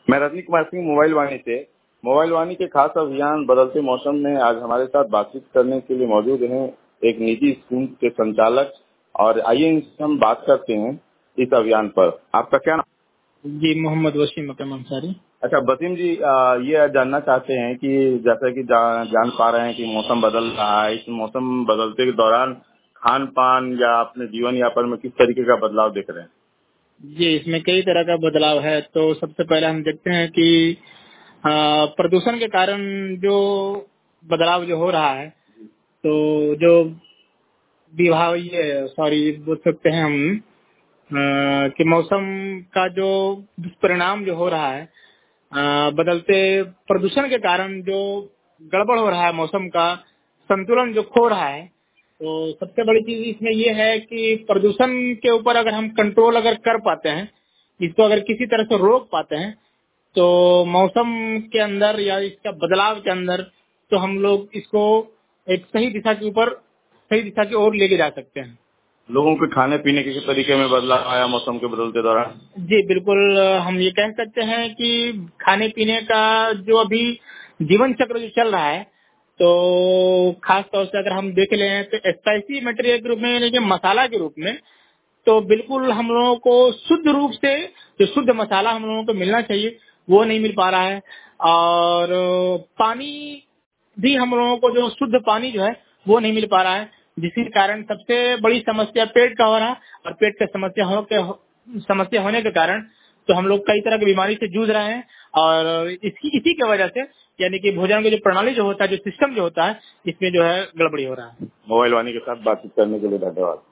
मैं रजनी कुमार सिंह मोबाइल वाणी से। मोबाइल वाणी के खास अभियान बदलते मौसम में आज हमारे साथ बातचीत करने के लिए मौजूद हैं एक निजी स्कूल के संचालक। और आइए इनसे हम बात करते हैं इस अभियान पर। आपका क्या नाम? जी, मोहम्मद वसीम अकरम अंसारी। अच्छा वसीम जी, ये जानना चाहते हैं कि जैसा कि जान पा रहे हैं कि मौसम बदल रहा है, इस मौसम बदलते के दौरान खान पान या अपने जीवन यापन में किस तरीके का बदलाव देख रहे हैं? जी, इसमें कई तरह का बदलाव है। तो सबसे पहले हम देखते हैं कि प्रदूषण के कारण जो बदलाव जो हो रहा है, तो जो विभाग ये बोल सकते हैं हम कि मौसम का जो दुष्परिणाम जो हो रहा है, बदलते प्रदूषण के कारण जो गड़बड़ हो रहा है, मौसम का संतुलन जो खो रहा है। तो सबसे बड़ी चीज इसमें ये है कि प्रदूषण के ऊपर अगर हम कंट्रोल अगर कर पाते हैं, इसको अगर किसी तरह से रोक पाते हैं, तो मौसम के अंदर या इसका बदलाव के अंदर तो हम लोग इसको एक सही दिशा की ओर लेके जा सकते हैं। लोगों के खाने पीने के तरीके में बदलाव आया मौसम के बदलते दौरान? जी बिल्कुल, हम ये कह सकते हैं कि खाने पीने का जो अभी जीवन चक्र जो चल रहा है, तो खास तौर से अगर हम देख लें तो स्पाइसी मटेरियल के रूप में यानी कि मसाला के रूप में, तो बिल्कुल हम लोगों को शुद्ध रूप से जो शुद्ध मसाला हम लोगों को मिलना चाहिए वो नहीं मिल पा रहा है। और पानी भी हम लोगों को जो शुद्ध पानी जो है वो नहीं मिल पा रहा है, जिसके कारण सबसे बड़ी समस्या पेट का हो रहा है। और पेट का समस्या होने के कारण तो हम लोग कई तरह की बीमारी से जूझ रहे हैं। और इसी की वजह से यानी कि भोजन की जो प्रणाली जो होता है, जो सिस्टम जो होता है, इसमें जो है गड़बड़ी हो रहा है। मोबाइल वाणी के साथ बातचीत करने के लिए धन्यवाद।